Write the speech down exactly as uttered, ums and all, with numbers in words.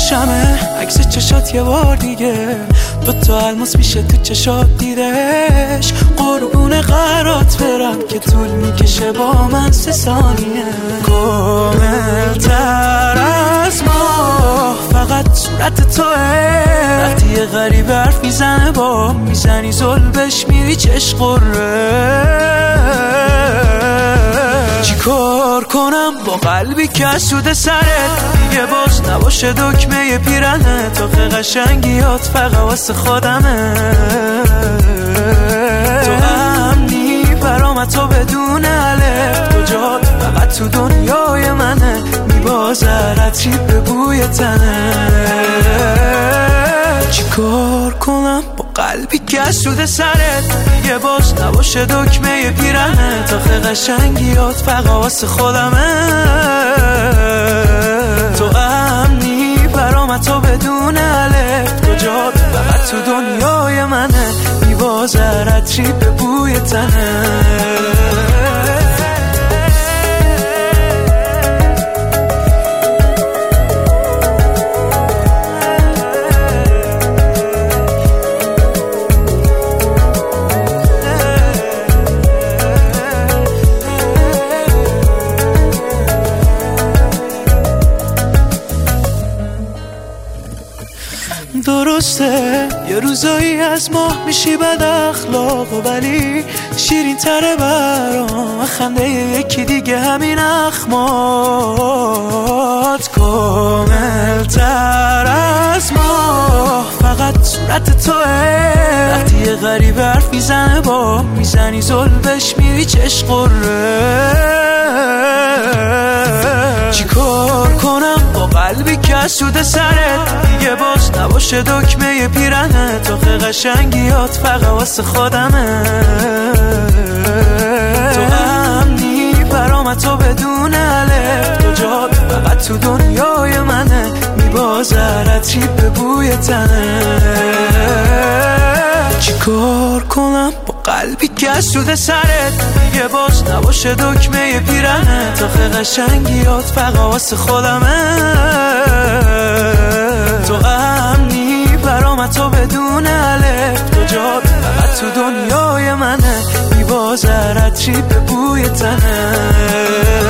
چشمه عکس چشات یه بار دیگه دو تا الماس میشه تو چشات دیدش. قربون قرات برم که طول میکشه با من سه ثانیه. کامل تر از ما فقط صورت توه. وقتی یه غریب حرف میزنه با میزنی زلبش میری چش قره. چی کار کنم با قلبی که از سود سرت دیگه باز نباشه دکمه پیرنه. تا قشنگیات فقط واسه خودمه. تو امنی برام تو بدون الف. تو جا فقط تو دنیای منه. میبازرت به بوی تنه. چی کار کنم با قلبی که از سود سرت دیگه باز نباشه دکمه پیرنه. تا قشنگیات فقط واسه خودمه. تو امنی برام تو بدون الف. تو جا فقط تو دنیای منه. میبازرت به بوی تنه. درسته یه روزایی از ماه میشی بد اخلاق و ولی شیرین تره برام خنده یکی دیگه همین اخمات. کامل تر از ما فقط صورت توه. وقتی یه غریب حرف میزنه با میزنی زلبش میری چش قره. چی کار کنم با قلبی که از سود سرت دیگه باز نباشه دکمه پیرنه. تا قشنگیات فقط واسه خودمه. تو امنی برام تو بدون الف. تو جا فقط تو دنیای منه. میبازرت به بوی تنه. چی کار کنم با قلبی که از سود سرت دیگه باز نباشه دکمه پیرنه. تا قشنگیات فقط واسه خودمه. تو امنی برام تو بدون الف. تو جا فقط تو دنیای منه. میبازرت به بوی تنه.